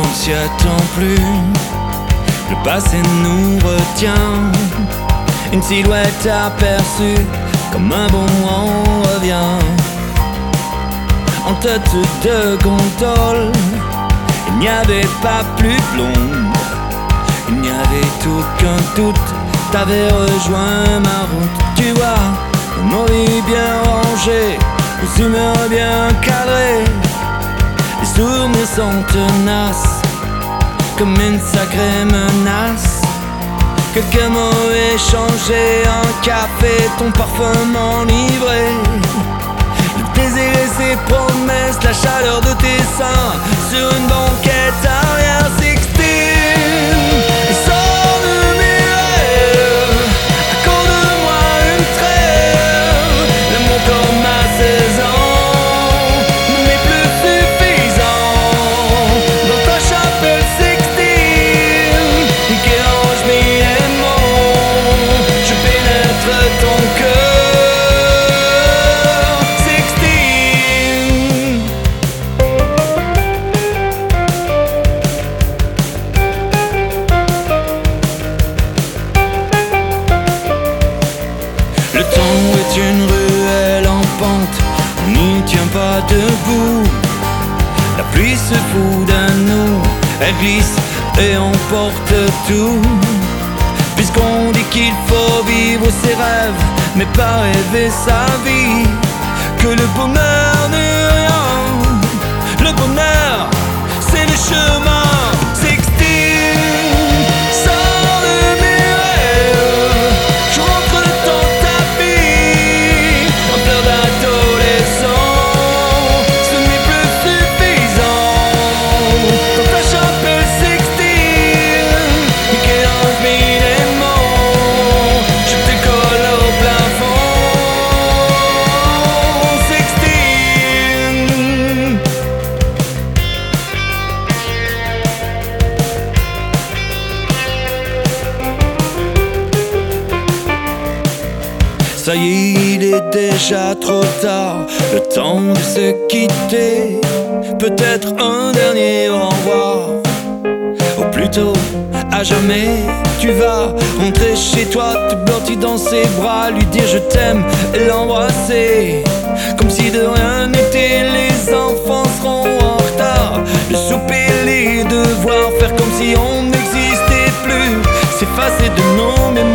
on s'y attend plus. Le passé nous retient. Une silhouette aperçue, comme un bon on revient. En tête de gondole, il n'y avait pas plus blonde. Il n'y avait aucun doute, t'avais rejoint ma route. Tu vois, nos vies bien rangées, nos humeurs bien cadrées. Les souvenirs sont tenaces, comme une sacrée menace. Quelques mots échangés, un café, ton parfum m'enivrait. Le désir et ses promesses, la chaleur de tes seins sur une banquette arrière 16. Et sors de mes rêves, accorde-moi une trêve. L'amour comme à 16 ans ne m'est plus suffisant. Dans ta chapelle 16 qui range mes aimants, je pénètre ton cœur. Le temps est une ruelle en pente, on n'y tient pas debout. La pluie se fout de nous, elle glisse et emporte tout. Puisqu'on dit qu'il faut vivre ses rêves, mais pas rêver sa vie. Que le bonheur n'est rien, le bonheur c'est le chemin. Ça y est, il est déjà trop tard, le temps de se quitter. Peut-être un dernier au revoir, ou plutôt à jamais. Tu vas rentrer chez toi, te blottir dans ses bras, lui dire je t'aime et l'embrasser. Comme si de rien n'était, les enfants seront en retard. Le souper, les devoirs, faire comme si on n'existait plus, s'effacer de nos mémoires.